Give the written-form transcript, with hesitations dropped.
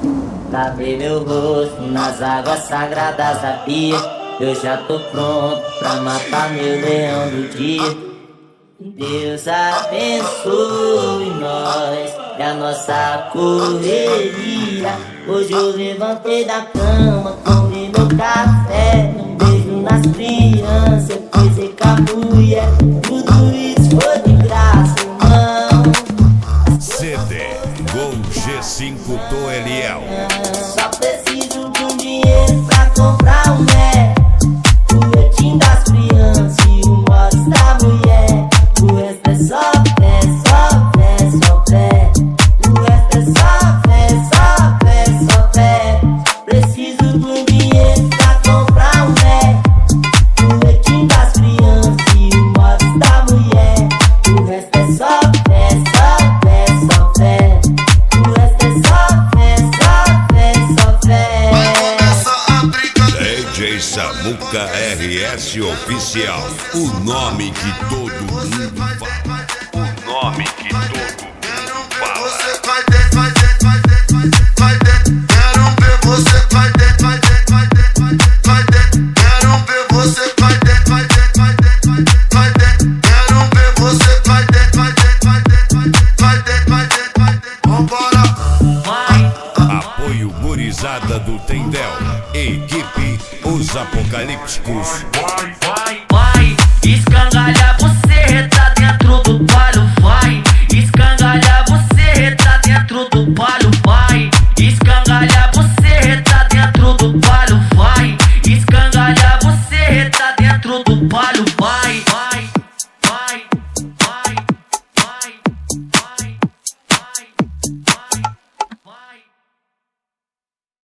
Lavei meu rosto nas águas sagradas da pia. Eu já tô pronto pra matar meu leão do dia. Deus abençoe nós e a nossa correria. Hoje eu levantei da cama, tomei meu café, um beijo nas crianças, eu fiz com a mulher. Tudo isso foi de graça, irmão. CD Gol G5 do Eliel. Só preciso de um dinheiro pra comprar um Mac, o leitinho das crianças e o mods da mulher. O resto é só fé, só fé, só fé. O resto é só fé, só fé, só fé. Preciso de um dinheiro pra comprar um Mac, o leitinho das crianças e o mods da mulher. O resto é só fé, só fé, só fé. O resto é só fé, só fé, só fé. DJ Samuca RS Oficial. O nome que todo mundo fala. O nome que todo mundo fala. Você vai dentro, vai dentro, vai dentro, vai dentro. Quero ver você vai dentro, vai dentro, vai dentro, vai dentro. Quero ver você vai dentro, vai dentro, vai dentro, vai dentro. Quero ver você vai dentro, vai dentro, vai dentro, vai dentro, vai dentro, vai dentro. Vambora. Apoio Gurizada do Tendel. Equipe Os Apocalípticos. Vai, escangalha você.